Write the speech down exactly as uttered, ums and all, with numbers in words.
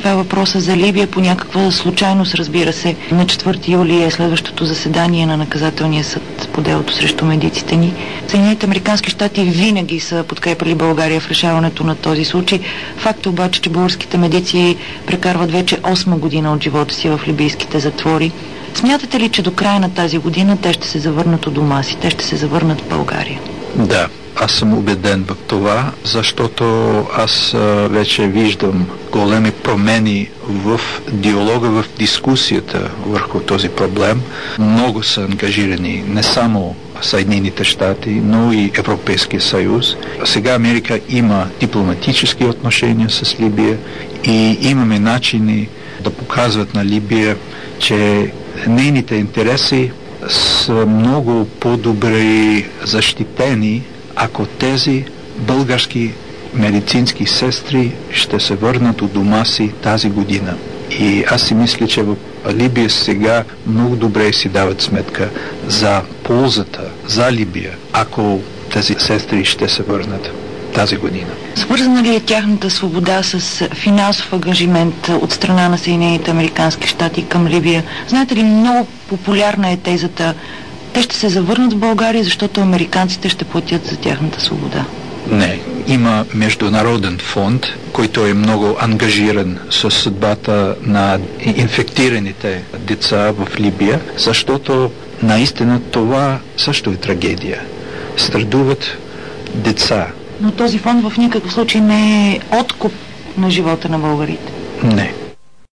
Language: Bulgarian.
поставя въпроса за Либия по някаква случайност, разбира се. На четвърти юли е следващото заседание на наказателния съд по делото срещу медиците ни. Съединените американски щати винаги са подкрепили България в решаването на този случай. Факт е обаче, че българските медици прекарват вече осма година от живота си в либийските затвори. Смятате ли, че до края на тази година те ще се завърнат у дома си, те ще се завърнат в България? Да, аз съм убеден в това, защото аз а, вече виждам големи промени в диалога, в дискусията върху този проблем. Много са ангажирани не само Съединените щати, но и Европейския съюз. Сега Америка има дипломатически отношения с Либия и имаме начини да показват на Либия, че нейните интереси са много по-добре защитени, ако тези български медицински сестри ще се върнат от дома си тази година. И аз си мисля, че в Либия сега много добре си дават сметка за ползата за Либия, ако тези сестри ще се върнат тази година. Свързана ли е тяхната свобода с финансов ангажимент от страна на Съединените американски щати към Либия? Знаете ли, много популярна е тезата: те ще се завърнат в България, защото американците ще платят за тяхната свобода. Не. Има международен фонд, който е много ангажиран с съдбата на инфектираните деца в Либия, защото наистина това също е трагедия. Страдуват деца. Но този фонд в никакъв случай не е откуп на живота на българите. Не.